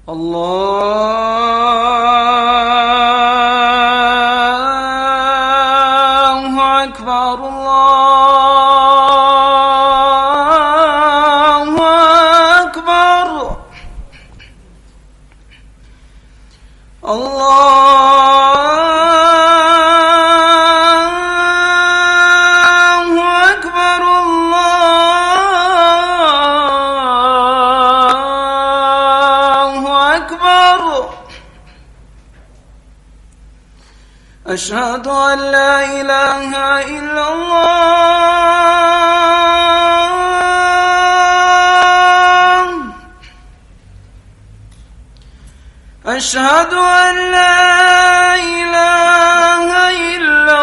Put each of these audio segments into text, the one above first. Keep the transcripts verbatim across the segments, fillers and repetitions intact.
الله أكبر الله أكبر الله أكبر الله أكبر. أشهد أن لا إله إلا الله. أشهد أن لا إله إلا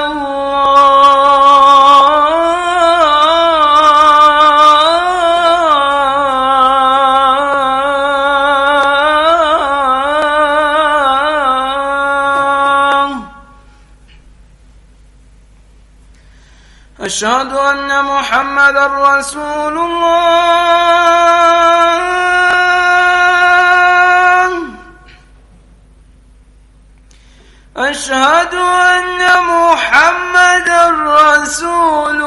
أشهد أن محمدا رسول الله. أشهد أن محمدا رسول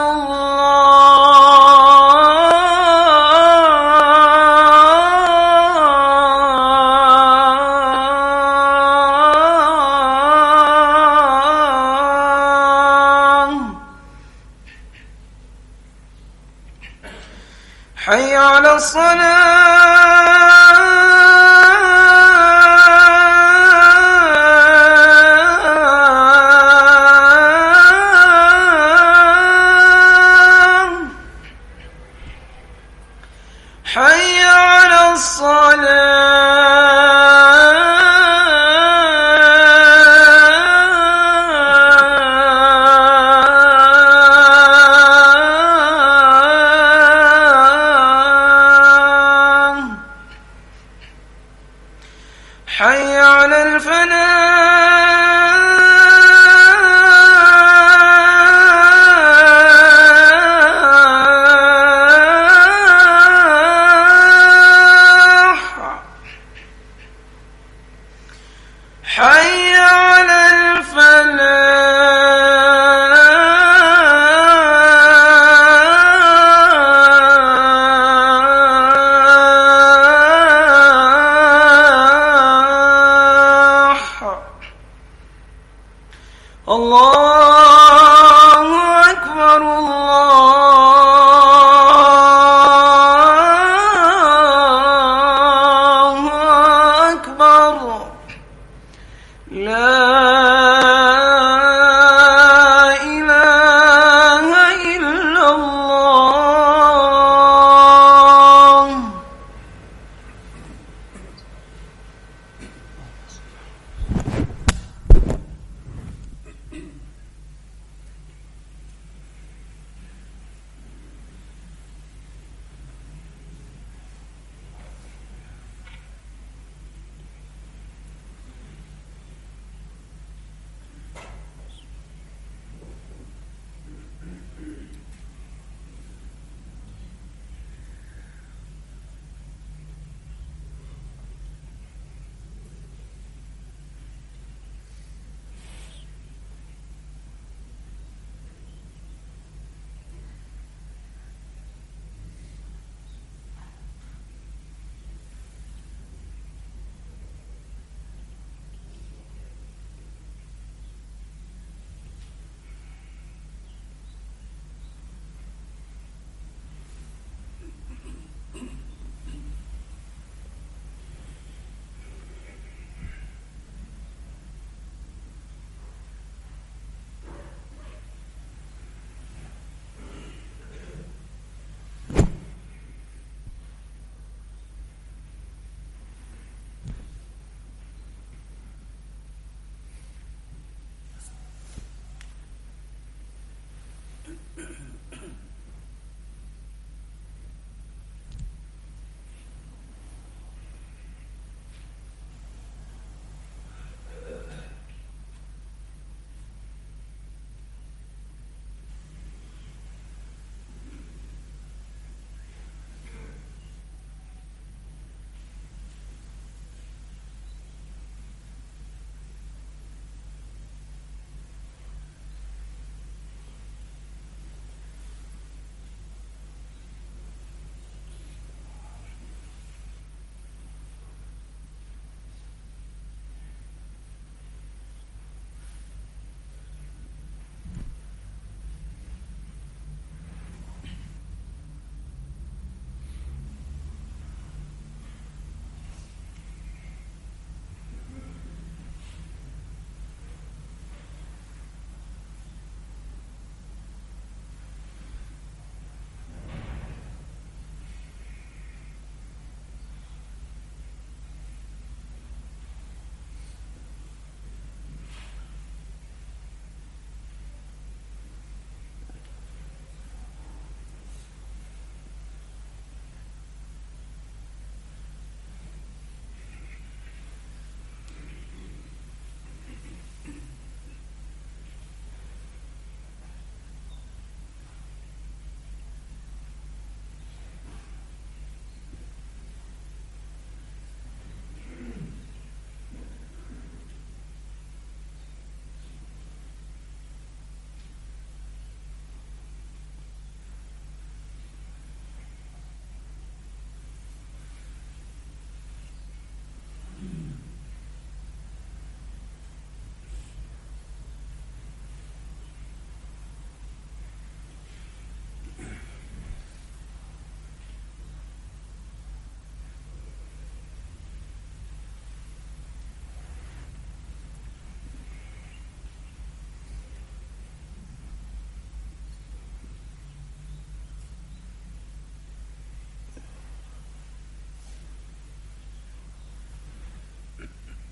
حي على الصلاة حي على حي على الفلاح حي على الفلاح.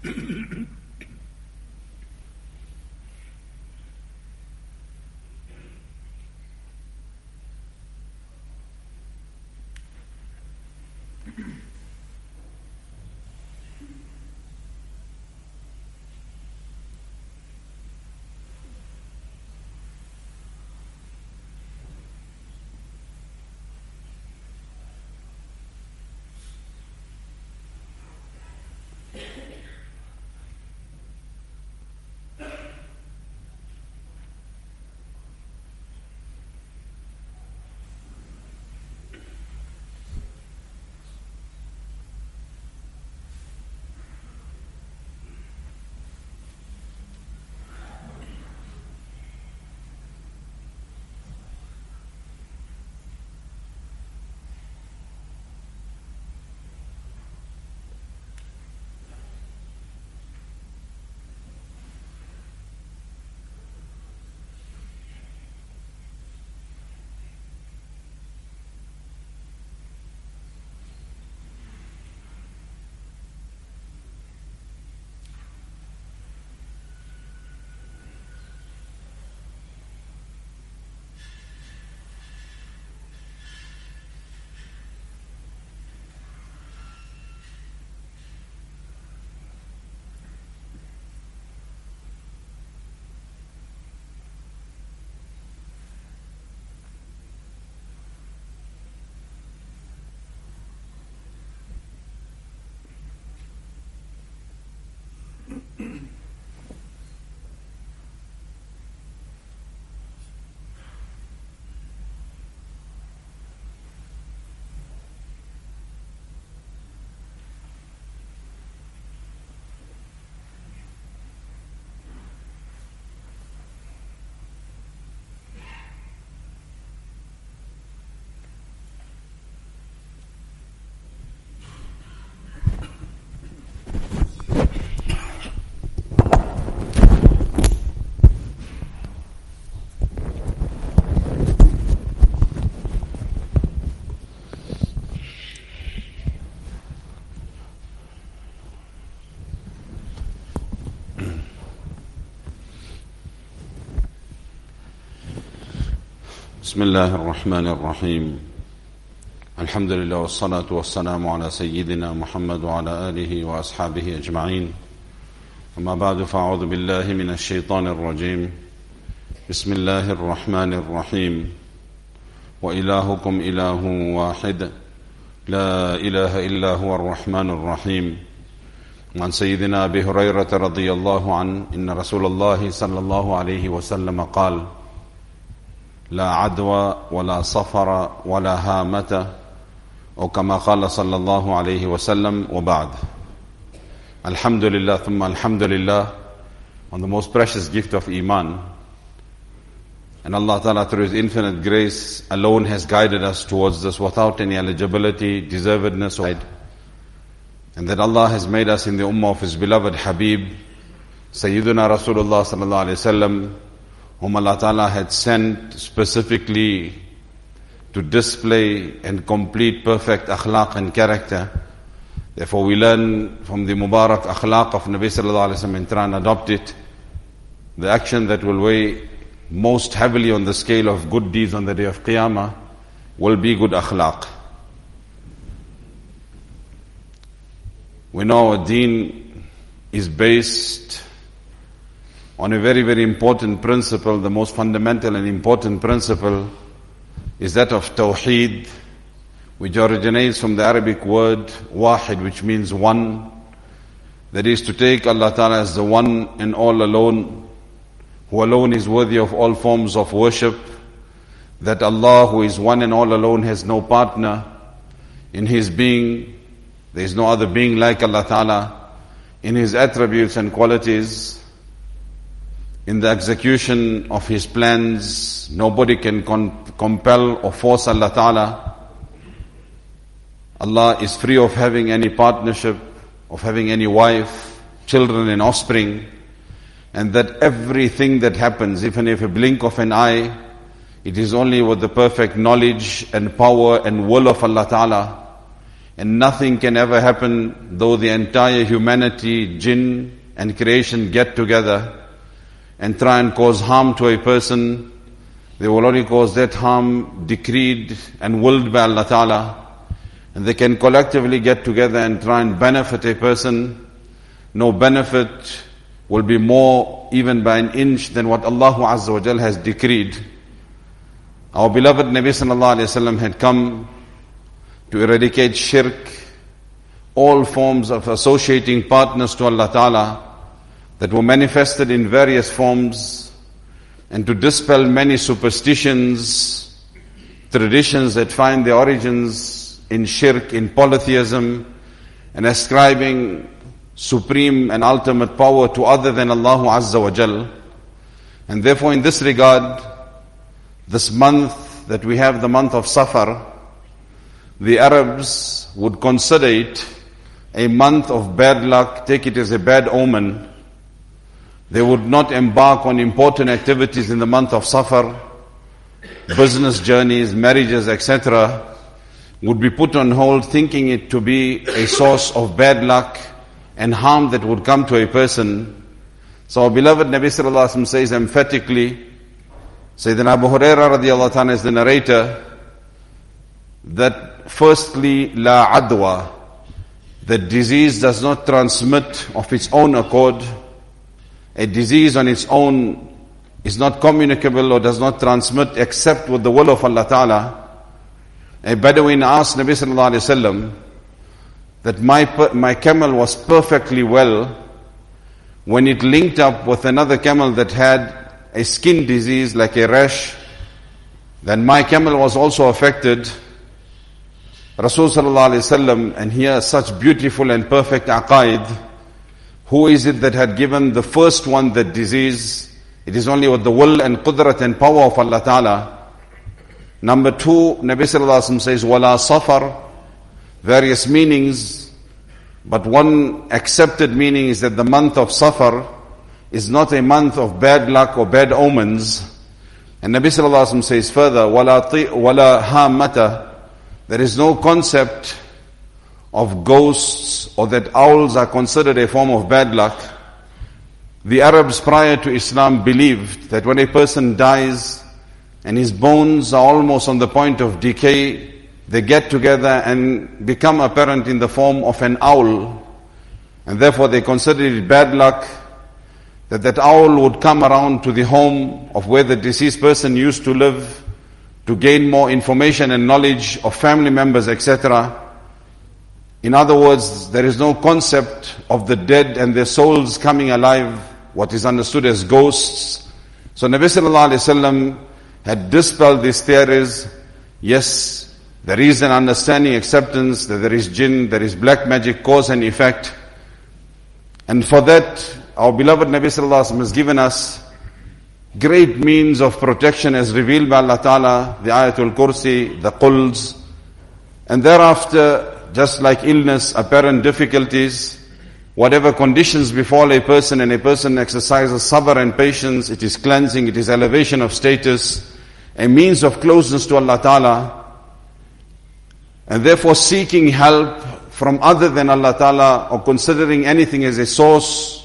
بسم الله الرحمن الرحيم. الحمد لله والصلاة والسلام على سيدنا محمد وعلى آله وأصحابه أجمعين. أما بعد فأعوذ بالله من الشيطان الرجيم. بسم الله الرحمن الرحيم. وإلهكم إله واحد لا إله إلا هو الرحمن الرحيم. عن سيدنا أبي هريرة رضي الله عنه إن رسول الله صلى الله عليه وسلم قال: لا عدوى ولا صفر ولا هامة، أو كما قال صلى الله عليه وسلم. وبعد. Alhamdulillah, thumma alhamdulillah, on the most precious gift of Iman. And Allah Ta'ala, through His infinite grace, alone has guided us towards this without any eligibility, deservedness, or and that Allah has made us in the ummah of His beloved Habib, Sayyiduna Rasulullah Sallallahu Alaihi Wasallam, whom Allah Ta'ala had sent specifically to display and complete perfect akhlaq and character. Therefore we learn from the Mubarak akhlaq of Nabi Sallallahu Alaihi Wasallam and try and adopt it. The action that will weigh most heavily on the scale of good deeds on the day of Qiyamah will be good akhlaq. We know our deen is based on a very, very important principle. The most fundamental and important principle is that of Tawheed, which originates from the Arabic word Wahid, which means one. That is to take Allah Ta'ala as the one and all alone, who alone is worthy of all forms of worship. That Allah, who is one and all alone, has no partner in His being. There is no other being like Allah Ta'ala in His attributes and qualities. In the execution of His plans, nobody can con- compel or force Allah Ta'ala. Allah is free of having any partnership, of having any wife, children and offspring. And that everything that happens, even if a blink of an eye, it is only with the perfect knowledge and power and will of Allah Ta'ala. and nothing can ever happen though the entire humanity, jinn and creation get together and try and cause harm to a person. They will only cause that harm decreed and willed by Allah Ta'ala. And they can collectively get together and try and benefit a person. No benefit will be more even by an inch than what Allah Azza wa Jal has decreed. Our beloved Nabi Sallallahu Alaihi Wasallam had come to eradicate shirk, all forms of associating partners to Allah Ta'ala that were manifested in various forms, and to dispel many superstitions, traditions that find their origins in shirk, in polytheism, and ascribing supreme and ultimate power to other than Allah Azza wa Jal. And therefore in this regard, this month that we have, the month of Safar, the Arabs would consider it a month of bad luck, take it as a bad omen. They would not embark on important activities in the month of Safar. Business journeys, marriages, et cetera would be put on hold, thinking it to be a source of bad luck and harm that would come to a person. So our beloved Nabi Sallallahu Alaihi Wasallam says emphatically, Sayyidina Abu Hurairah radiallahu ta'ala is the narrator, that firstly, la adwa, the disease does not transmit of its own accord. A disease on its own is not communicable or does not transmit except with the will of Allah Ta'ala. A Bedouin asked Nabi Sallallahu Alaihi Wasallam that my, my camel was perfectly well when it linked up with another camel that had a skin disease like a rash, then my camel was also affected. Rasul Sallallahu Alaihi Wasallam, and here such beautiful and perfect aqaid. Who is it that had given the first one that disease? It is only with the will and qudrat and power of Allah Ta'ala. Number two, Nabi Sallallahu Alaihi Wasallam says, wala safar, various meanings, but one accepted meaning is that the month of Safar is not a month of bad luck or bad omens. And Nabi Sallallahu Alaihi Wasallam says further, wala wala hammata, there is no concept of ghosts or that owls are considered a form of bad luck. The Arabs prior to Islam believed that when a person dies and his bones are almost on the point of decay, they get together and become apparent in the form of an owl. And therefore they considered it bad luck that that owl would come around to the home of where the deceased person used to live to gain more information and knowledge of family members, et cetera. In other words, there is no concept of the dead and their souls coming alive, what is understood as ghosts. So Nabi Sallallahu Alaihi Wasallam had dispelled these theories. Yes, there is an understanding, acceptance that there is jinn, there is black magic, cause and effect. And for that, our beloved Nabi Sallallahu Alaihi Wasallam has given us great means of protection as revealed by Allah Ta'ala, the Ayatul Kursi, the Quls, and thereafter, just like illness, apparent difficulties, whatever conditions befall a person and a person exercises sabr and patience, it is cleansing, it is elevation of status, a means of closeness to Allah Ta'ala. And therefore seeking help from other than Allah Ta'ala or considering anything as a source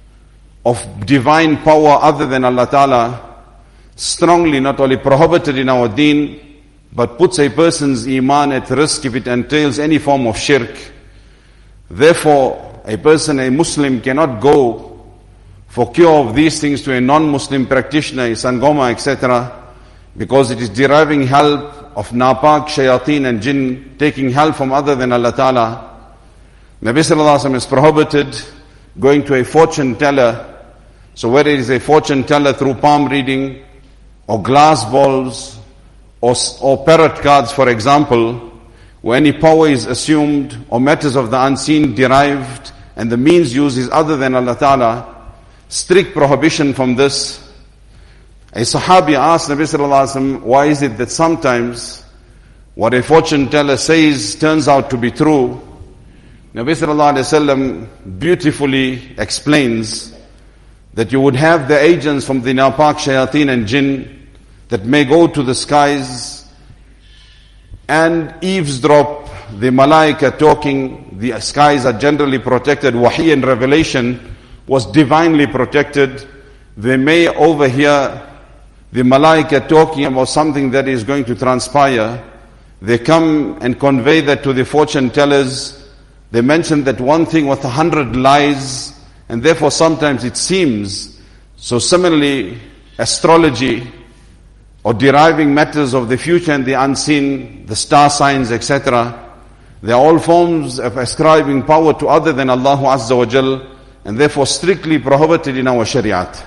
of divine power other than Allah Ta'ala, strongly not only prohibited in our deen, but puts a person's iman at risk if it entails any form of shirk. Therefore, a person, a Muslim, cannot go for cure of these things to a non-Muslim practitioner, a sangoma, et cetera, because it is deriving help of napak, shayateen and jinn, taking help from other than Allah Ta'ala. Nabi Sallallahu Alaihi Wasallam has prohibited going to a fortune teller. So whether it is a fortune teller through palm reading, or glass balls, or, or parrot cards, for example, where any power is assumed or matters of the unseen derived and the means used is other than Allah Ta'ala, strict prohibition from this. A Sahabi asked Nabi Sallallahu Alaihi Wasallam, why is it that sometimes what a fortune teller says turns out to be true? Nabi Sallallahu Alaihi Wasallam beautifully explains that you would have the agents from the napak, shayateen and jinn that may go to the skies and eavesdrop the malaika talking, the skies are generally protected, wahi and revelation was divinely protected. They may overhear the malaika talking about something that is going to transpire. They come and convey that to the fortune tellers. They mention that one thing with a hundred lies, and therefore sometimes it seems. So similarly, astrology or deriving matters of the future and the unseen, the star signs, et cetera, they are all forms of ascribing power to other than Allah Azza wa Jal, and therefore strictly prohibited in our Shariat.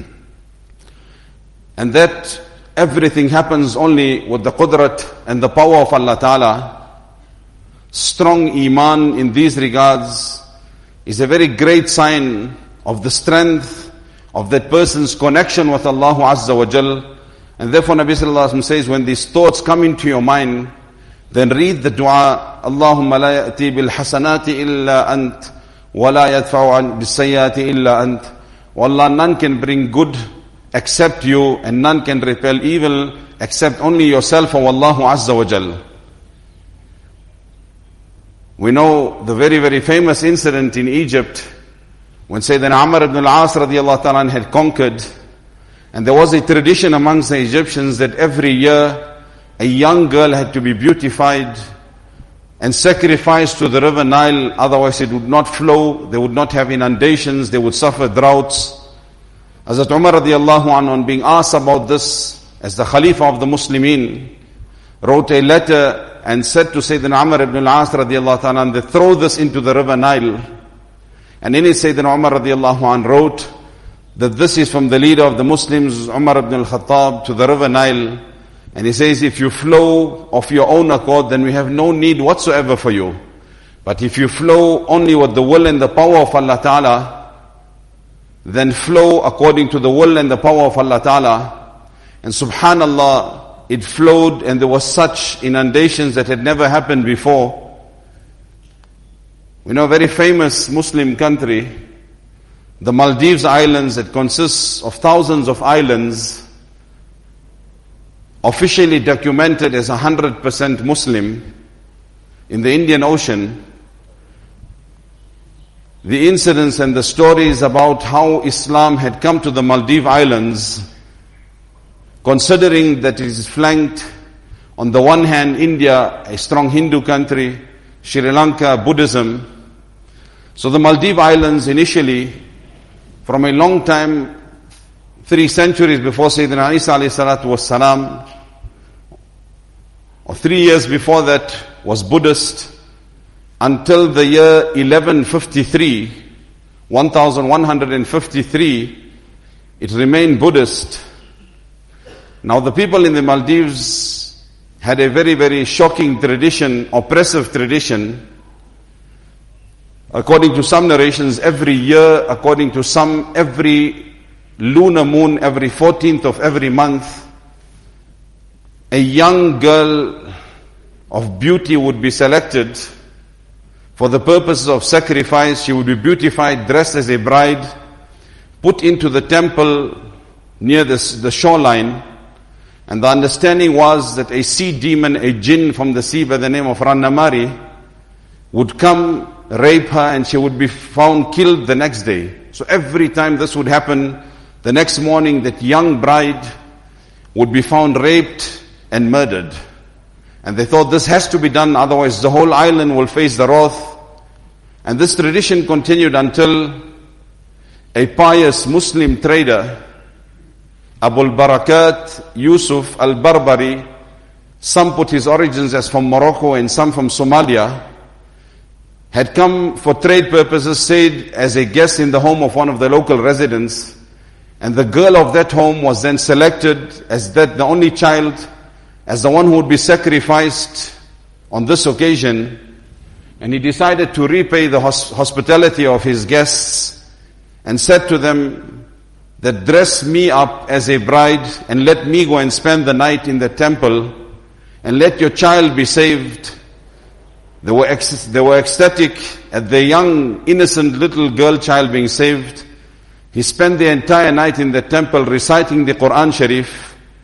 And that everything happens only with the qudrat and the power of Allah Ta'ala. Strong iman in these regards is a very great sign of the strength of that person's connection with Allah Azza wa Jal. And therefore Nabi Sallallahu Alaihi Wasallam says, when these thoughts come into your mind, then read the dua, Allahumma la ya'ti bil hasanati illa ant, wa la yadfa'u bis sayyati illa ant. Wallah, none can bring good except you, and none can repel evil except only yourself, O Allahu Azza wa Jal. We know the very, very famous incident in Egypt when Sayyidina Amr ibn al-As radiallahu ta'ala had conquered, and there was a tradition amongst the Egyptians that every year a young girl had to be beautified and sacrificed to the river Nile, otherwise it would not flow, they would not have inundations, they would suffer droughts. Hazrat Umar radiallahu anhu, on being asked about this as the Khalifa of the Muslimin, wrote a letter and said to Sayyidina Umar ibn al-As radiallahu ta'ala, they throw this into the river Nile. And in it Sayyidina Umar radiallahu anhu wrote that this is from the leader of the Muslims, Umar ibn al-Khattab, to the river Nile. And he says, if you flow of your own accord, then we have no need whatsoever for you. But if you flow only with the will and the power of Allah Ta'ala, then flow according to the will and the power of Allah Ta'ala. And subhanallah, it flowed, and there was such inundations that had never happened before. We know a very famous Muslim country, the Maldives Islands, that consists of thousands of islands, officially documented as one hundred percent Muslim in the Indian Ocean. The incidents and the stories about how Islam had come to the Maldives Islands, considering that it is flanked on the one hand India, a strong Hindu country, Sri Lanka, Buddhism. So the Maldives Islands initially, from a long time, three centuries before Sayyidina Isa alayhi salatu was salam, or three years before that, was Buddhist, until the year eleven fifty-three, eleven fifty-three, it remained Buddhist. Now the people in the Maldives had a very, very shocking tradition, oppressive tradition. According to some narrations, every year, according to some, every lunar moon, every fourteenth of every month, a young girl of beauty would be selected for the purposes of sacrifice. She would be beautified, dressed as a bride, put into the temple near this, the shoreline. And the understanding was that a sea demon, a jinn from the sea by the name of Rannamari, would come, rape her, and she would be found killed the next day. So every time this would happen, the next morning that young bride would be found raped and murdered. And they thought this has to be done, otherwise the whole island will face the wrath. And this tradition continued until a pious Muslim trader, Abul Barakat Yusuf al-Barbari, some put his origins as from Morocco and some from Somalia, had come for trade purposes, stayed as a guest in the home of one of the local residents. And the girl of that home was then selected as that the only child, as the one who would be sacrificed on this occasion. And he decided to repay the hos- hospitality of his guests and said to them that dress me up as a bride and let me go and spend the night in the temple and let your child be saved. They were, ex- they were ecstatic at the young, innocent little girl child being saved. He spent the entire night in the temple reciting the Quran Sharif.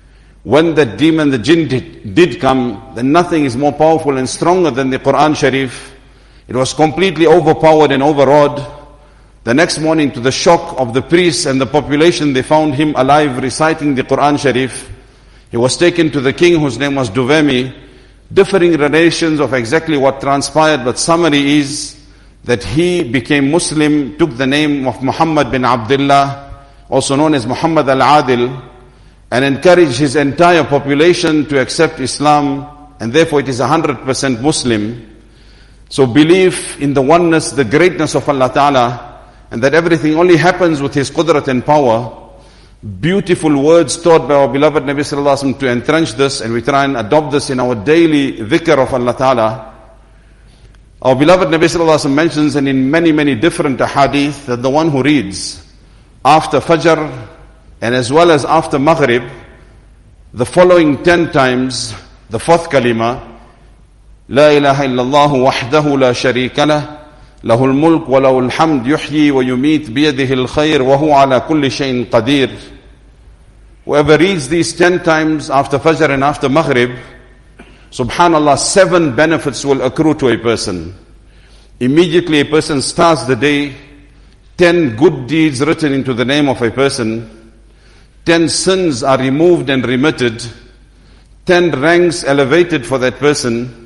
when the demon, the jinn did, did come, then nothing is more powerful and stronger than the Quran Sharif. It was completely overpowered and overawed. The next morning, to the shock of the priests and the population, they found him alive reciting the Quran Sharif. He was taken to the king, whose name was Duvemi. Differing relations of exactly what transpired, but summary is that he became Muslim, took the name of Muhammad bin Abdullah, also known as Muhammad al-Adil, and encouraged his entire population to accept Islam, and therefore it is one hundred percent Muslim. So belief in the oneness, the greatness of Allah Ta'ala, and that everything only happens with His qudrat and power. Beautiful words taught by our beloved Nabi Sallallahu Alaihi Wasallam to entrench this, and we try and adopt this in our daily dhikr of Allah Ta'ala. Our beloved Nabi Sallallahu Alaihi Wasallam mentions, and in many, many different ahadith, that the one who reads after Fajr and as well as after Maghrib, the following ten times, the fourth kalima, La ilaha illallah wahdahu la sharika lah, lahul mulk wa lahul hamd yuhyi wa yumit biyadihi al-khayr wa huwa ala kulli shayin qadir. Whoever reads these ten times after Fajr and after Maghrib, subhanallah, seven benefits will accrue to a person. Immediately a person starts the day, ten good deeds written into the name of a person, ten sins are removed and remitted, ten ranks elevated for that person.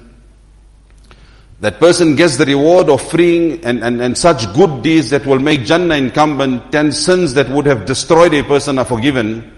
That person gets the reward of freeing and, and, and such good deeds that will make Jannah incumbent. Ten sins that would have destroyed a person are forgiven.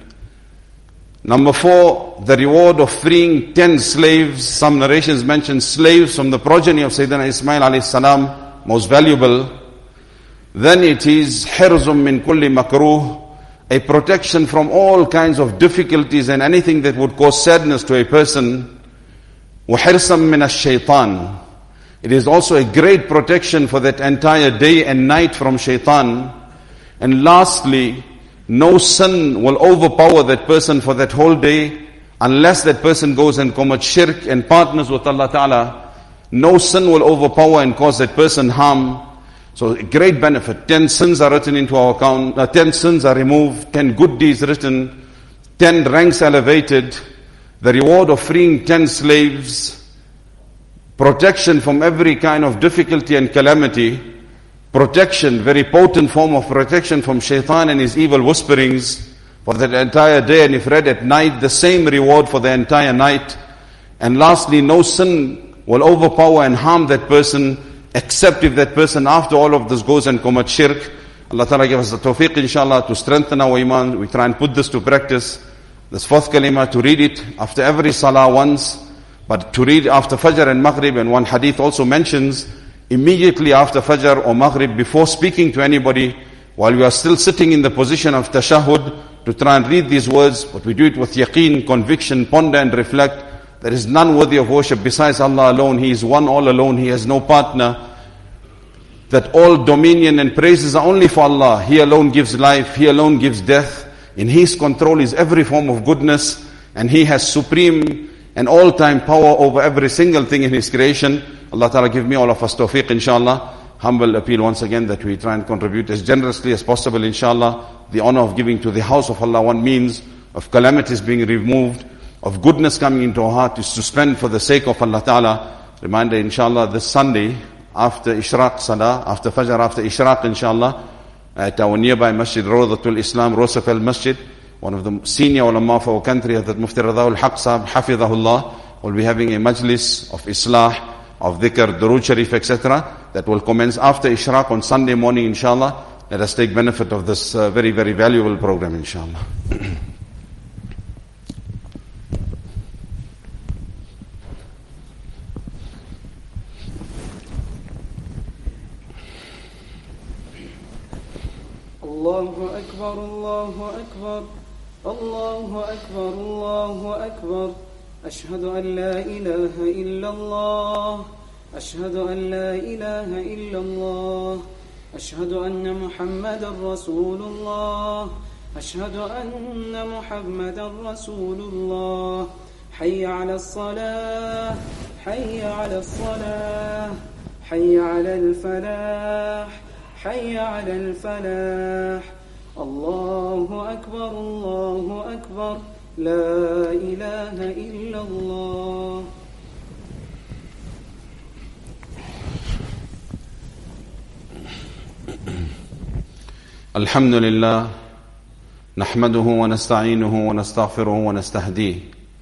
Number four, the reward of freeing ten slaves. Some narrations mention slaves from the progeny of Sayyidina Ismail alayhi salam, most valuable. Then it is hirzum min kulli makruh, a protection from all kinds of difficulties and anything that would cause sadness to a person. Wa hirsam min ash-shaytan. It is also a great protection for that entire day and night from shaitan. And lastly, no sin will overpower that person for that whole day unless that person goes and commits shirk and partners with Allah Ta'ala. No sin will overpower and cause that person harm. So a great benefit. Ten sins are written into our account, uh, ten sins are removed, ten good deeds written, ten ranks elevated, the reward of freeing ten slaves, protection from every kind of difficulty and calamity, protection, very potent form of protection from shaitan and his evil whisperings for that entire day, and if read at night, the same reward for the entire night. And lastly, no sin will overpower and harm that person, except if that person after all of this goes and commits shirk. Allah Ta'ala give us the tawfiq inshallah to strengthen our iman. We try and put this to practice. This fourth kalima, to read it after every salah once, but to read after Fajr and Maghrib. And one hadith also mentions immediately after Fajr or Maghrib, before speaking to anybody, while we are still sitting in the position of tashahud, to try and read these words. But we do it with yaqeen, conviction, ponder and reflect. There is none worthy of worship besides Allah alone. He is one all alone. He has no partner. That all dominion and praises are only for Allah. He alone gives life. He alone gives death. In His control is every form of goodness. And He has supreme and all-time power over every single thing in His creation. Allah Ta'ala give me all of us tawfiq inshallah. Humble appeal once again that we try and contribute as generously as possible inshallah. The honor of giving to the house of Allah, one means of calamities being removed, of goodness coming into our heart, is to spend for the sake of Allah Ta'ala. Reminder inshallah, this Sunday, after Ishraq Salah, after Fajr, after Ishraq inshallah, at our nearby Masjid Rawdatul Islam, Rosafel Masjid, one of the senior ulama of our country, Hazrat Mufti Radhaul Haq Sahab, Hafidhahullah, will be having a majlis of Islah, of dhikr, durood sharif, et cetera, that will commence after Ishraq on Sunday morning inshallah. Let us take benefit of this uh, very, very valuable program inshallah. Allahu Akbar, Allahu Akbar, Allahu Akbar, Allahu Akbar. Ashhadu an la ilaha illallah, Ashhadu an la ilaha illallah, Ashhadu anna Muhammadan Rasulullah, Ashhadu anna Muhammadan Rasulullah. Hayya ala as-salah, hayya ala as-salah, hayya ala al-falah, hayya ala al-falah. Allahu Akbar, Allahu Akbar, لا إله إلا الله. الحمد لله نحمده ونستعينه ونستغفره ونستهديه.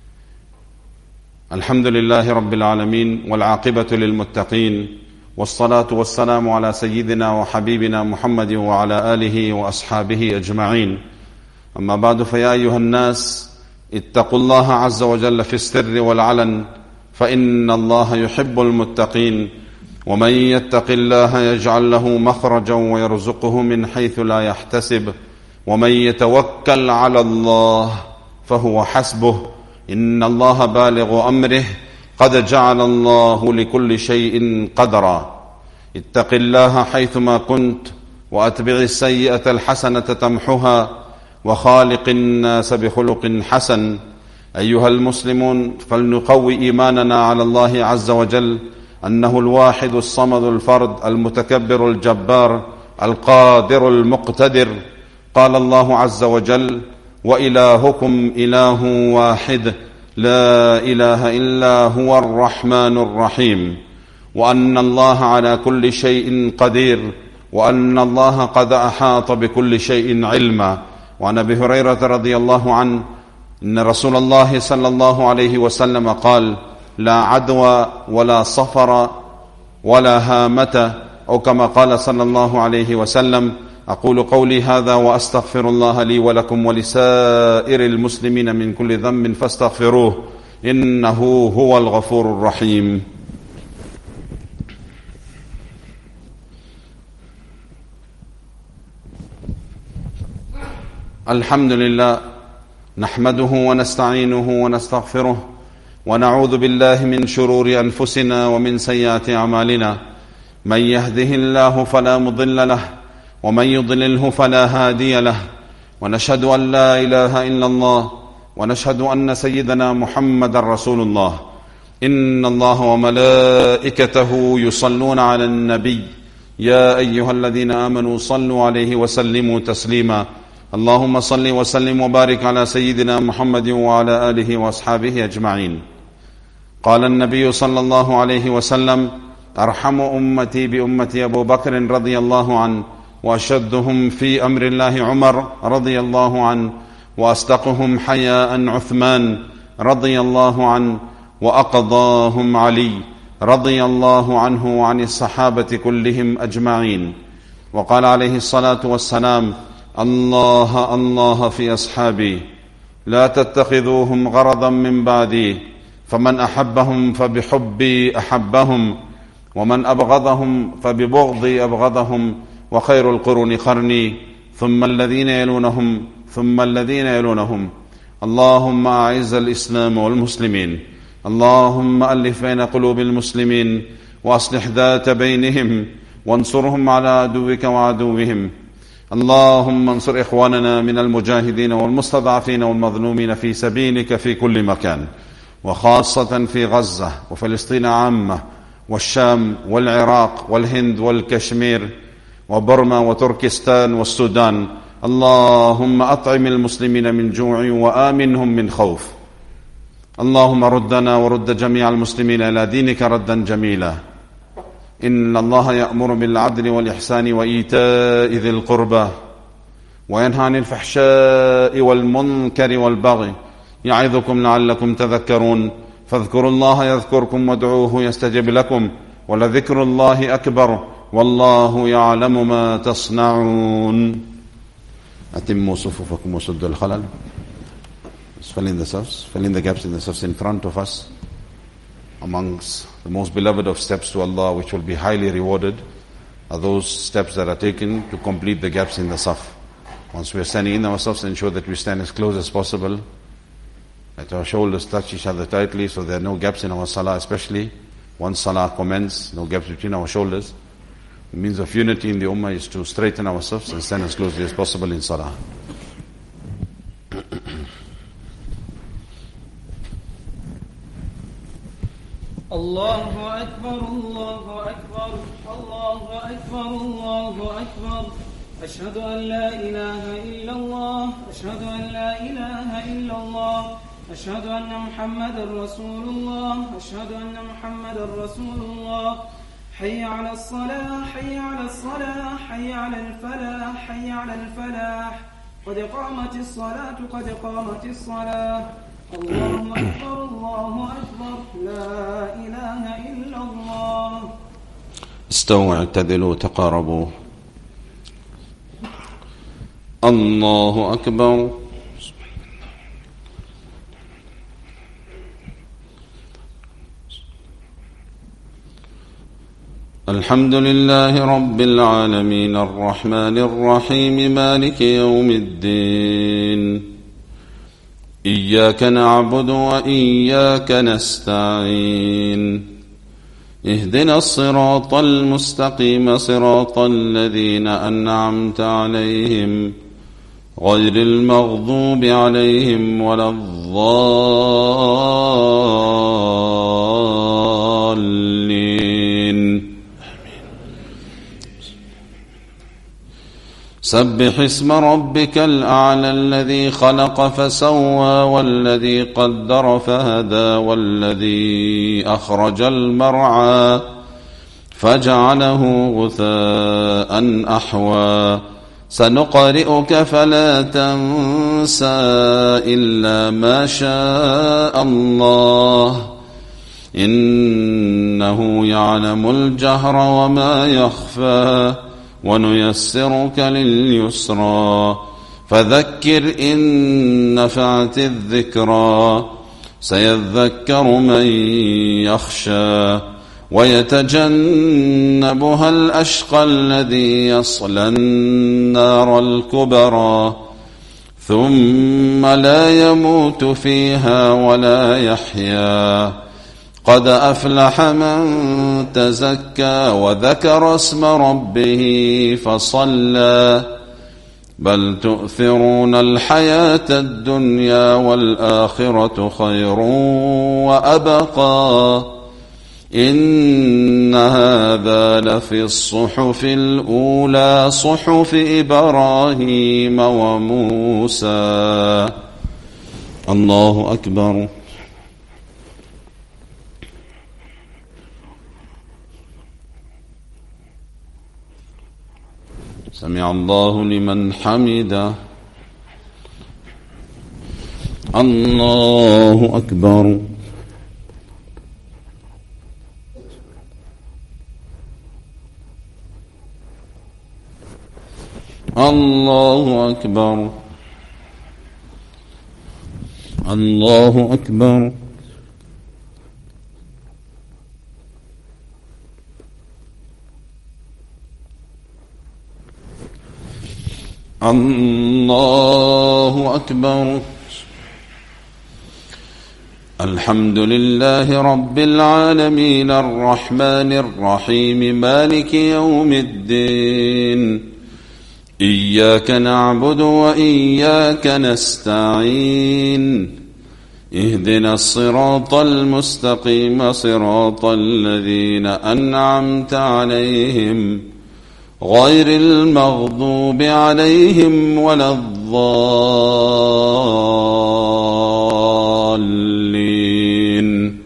الحمد لله رب العالمين والعاقبة للمتقين، والصلاة والسلام على سيدنا وحبيبنا محمد وعلى آله وأصحابه أجمعين. أما بعد، فيا أيها الناس اتقوا الله عز وجل في السر والعلن، فإن الله يحب المتقين. ومن يتق الله يجعل له مخرجا ويرزقه من حيث لا يحتسب، ومن يتوكل على الله فهو حسبه، إن الله بالغ أمره، قد جعل الله لكل شيء قدرا. اتق الله حيثما كنت، وأتبع السيئة الحسنة تمحها، وخالق الناس بخلق حسن. أيها المسلمون، فلنقوي إيماننا على الله عز وجل أنه الواحد الصمد الفرد المتكبر الجبار القادر المقتدر. قال الله عز وجل: وإلهكم إله واحد لا إله إلا هو الرحمن الرحيم. وأن الله على كل شيء قدير، وأن الله قد أحاط بكل شيء علما. وعن أبي هريرة رضي الله عنه إن رسول الله صلى الله عليه وسلم قال: لا عدوى ولا صفر ولا هامة، أو كما قال صلى الله عليه وسلم. أقول قولي هذا وأستغفر الله لي ولكم ولسائر المسلمين من كل ذنب فاستغفروه، إنه هو الغفور الرحيم. الحمد لله نحمده ونستعينه ونستغفره، ونعوذ بالله من شرور أنفسنا ومن سيئات أعمالنا. من يهده الله فلا مضل له، ومن يضلله فلا هادي له. ونشهد أن لا إله إلا الله، ونشهد أن سيدنا محمد رسول الله. إن الله وملائكته يصلون على النبي، يا أيها الذين آمنوا صلوا عليه وسلموا تسليما. اللهم صل وسلم وبارك على سيدنا محمد وعلى آله وأصحابه أجمعين. قال النبي صلى الله عليه وسلم: أرحم أمتي بأمتي أبو بكر رضي الله عنه، وأشدهم في أمر الله عمر رضي الله عنه، وأصدقهم حياء عثمان رضي الله عنه، وأقضاهم علي رضي الله عنه وعن الصحابة كلهم أجمعين. وقال عليه الصلاة والسلام: الله الله في أصحابي، لا تتخذوهم غرضا من بعدي، فمن أحبهم فبحبي أحبهم، ومن أبغضهم فببغضي أبغضهم، وخير القرون قرني، ثم الذين يلونهم ثم الذين يلونهم. اللهم أعز الإسلام والمسلمين، اللهم ألف بين قلوب المسلمين، وأصلح ذات بينهم، وانصرهم على عدوك وعدوهم. اللهم انصر إخواننا من المجاهدين والمستضعفين والمظلومين في سبيلك في كل مكان، وخاصة في غزة وفلسطين عامة، والشام والعراق والهند والكشمير وبرما وتركستان والسودان. اللهم أطعم المسلمين من جوع وآمنهم من خوف. اللهم ردنا ورد جميع المسلمين إلى دينك ردا جميلا. إن الله يأمر بالعدل والإحسان وإيتاء ذي القربى، وينهى عن الفحشاء والمنكر والبغي، يعظكم لعلكم تذكرون. فاذكروا الله يذكركم، وادعوه يستجب لكم، ولذكر الله أكبر، والله يعلم ما تصنعون. أتموا صفوفكم وسدوا الخلل. Fill in the steps, fill in the gaps in the steps in front of us. Amongst the most beloved of steps to Allah, which will be highly rewarded, are those steps that are taken to complete the gaps in the saf. Once we are standing in ourselves, ensure that we stand as close as possible, that our shoulders touch each other tightly, so there are no gaps in our salah, especially once salah commences, no gaps between our shoulders. The means of unity in the ummah is to straighten ourselves and stand as closely as possible in salah. Allahu Akbar, Allahu Akbar, Allahu Akbar, Allahu Akbar. أشهد أن لا إله إلا الله أشهد أن لا إله إلا الله أشهد أن محمدا رسول الله أشهد أن محمدا رسول الله حي على الصلاة حي على الصلاة حي على الفلاح حي على الفلاح قد قامت الصلاة قد قامت الصلاة الله أكبر الله أكبر لا إله إلا الله. استووا اعتدلوا تقاربوا. الله أكبر. الحمد لله رب العالمين الرحمن الرحيم مالك يوم الدين إياك نعبد وإياك نستعين اهدنا الصراط المستقيم صراط الذين أنعمت عليهم غير المغضوب عليهم ولا الضالين. سبح اسم ربك الأعلى الذي خلق فسوى والذي قدر فهدى والذي أخرج المرعى فجعله غثاء أحوى سنقرئك فلا تنسى إلا ما شاء الله إنه يعلم الجهر وما يخفى ونيسرك لليسرى فذكر إن نفعت الذكرى سيذكر من يخشى ويتجنبها الأشقى الذي يصلى النار الكبرى ثم لا يموت فيها ولا يحيا قد أفلح من تزكى وذكر اسم ربه فصلى بل تؤثرون الحياة الدنيا والآخرة خير وأبقى إن هذا لفي الصحف الأولى صحف إبراهيم وموسى. الله أكبر. سمع الله لمن حمده. الله أكبر. الله أكبر. الله أكبر. الله أكبر. الحمد لله رب العالمين الرحمن الرحيم مالك يوم الدين إياك نعبد وإياك نستعين اهدنا الصراط المستقيم صراط الذين أنعمت عليهم غير المغضوب عليهم ولا الضالين.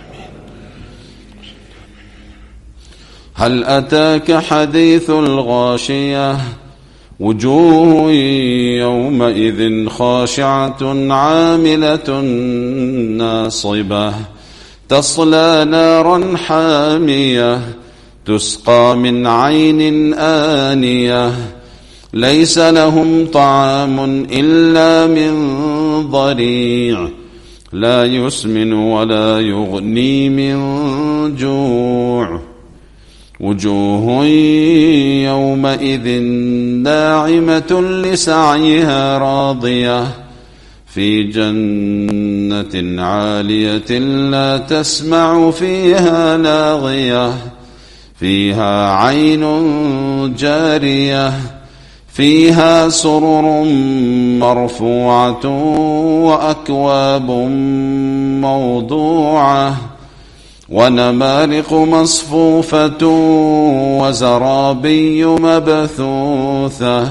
هل أتاك حديث الغاشية وجوه يومئذ خاشعة عاملة ناصبة تصلى نارا حامية تسقى من عين آنية ليس لهم طعام إلا من ضريع لا يسمن ولا يغني من جوع وجوه يومئذ ناعمة لسعيها راضية في جنة عالية لا تسمع فيها لاغية فيها عين جارية فيها سرر مرفوعة وأكواب موضوعة ونمارق مصفوفة وزرابي مبثوثة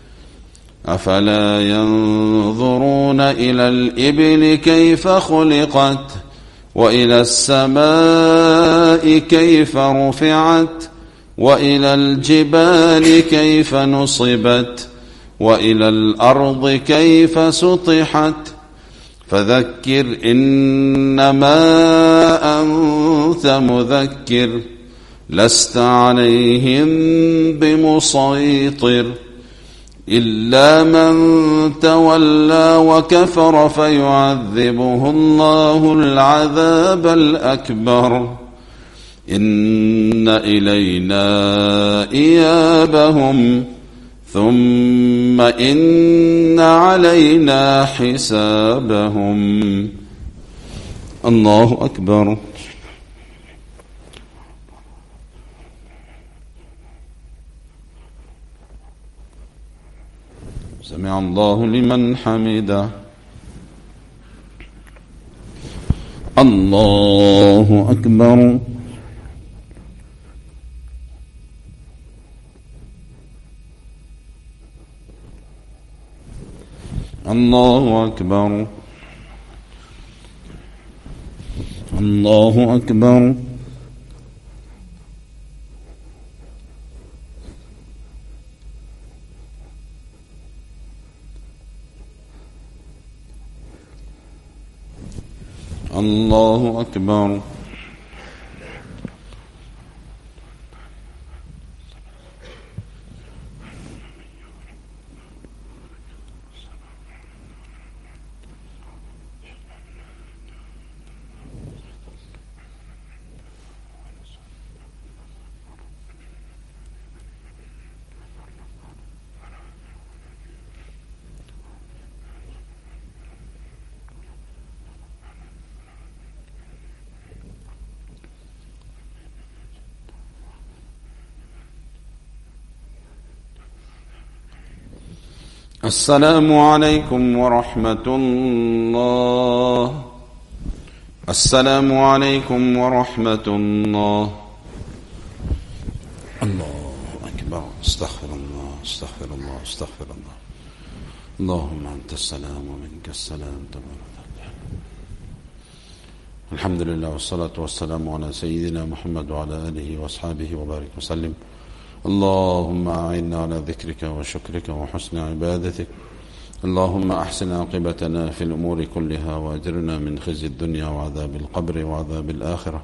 أفلا ينظرون إلى الإبل كيف خلقت وإلى السماء كيف رفعت وإلى الجبال كيف نصبت وإلى الأرض كيف سطحت فذكر إنما أنت مذكر لست عليهم بمسيطر إلا من تولى وكفر فيعذبه الله العذاب الأكبر إن إلينا إيابهم ثم إن علينا حسابهم. الله أكبر. سمع الله لمن حمده. الله أكبر. الله أكبر. الله أكبر. الله أكبر. السلام عليكم ورحمة الله. السلام عليكم ورحمة الله. الله أكبر. استغفر الله استغفر الله استغفر الله. اللهم أنت السلام ومنك السلام تبارك. الحمد لله والصلاة والسلام على سيدنا محمد وعلى آله وأصحابه وبارك وسلم. اللهم أعنا على ذكرك وشكرك وحسن عبادتك. اللهم أحسن عاقبتنا في الأمور كلها وأجرنا من خزي الدنيا وعذاب القبر وعذاب الآخرة.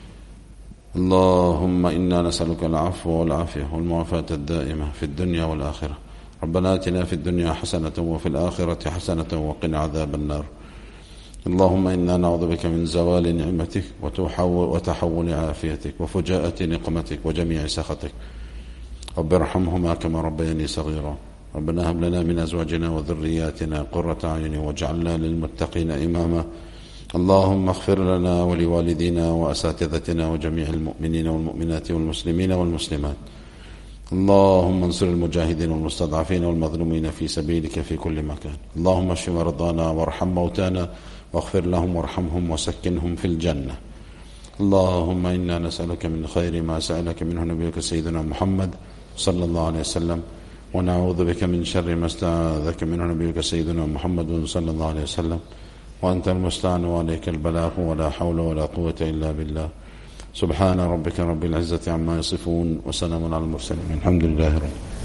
اللهم إنا نسألك العفو والعافية والمعافاة الدائمة في الدنيا والآخرة. ربنا آتنا في الدنيا حسنة وفي الآخرة حسنة وقنا عذاب النار. اللهم إنا نعوذ بك من زوال نعمتك وتحول عافيتك وفجاءة نقمتك وجميع سخطك. رب ارحمهما كما ربياني صغيرا. ربنا هب لنا من أزواجنا وذرياتنا قرة أعين واجعلنا للمتقين إماما. اللهم اغفر لنا ولوالدينا وأساتذتنا وجميع المؤمنين والمؤمنات والمسلمين والمسلمات. اللهم انصر المجاهدين والمستضعفين والمظلومين في سبيلك في كل مكان. اللهم اشف مرضانا وارحم موتانا واغفر لهم وارحمهم وسكنهم في الجنة. اللهم إنا نسألك من خير ما سألك منه نبيك سيدنا محمد صلى الله عليه وسلم ونعوذ بك من شر ما استعاذك منه نبيك سيدنا محمد صلى الله عليه وسلم وأنت المستعان وعليك البلاغ ولا حول ولا قوة إلا بالله. سبحان ربك رب العزة عما يصفون وسلام على المرسلين الحمد لله رب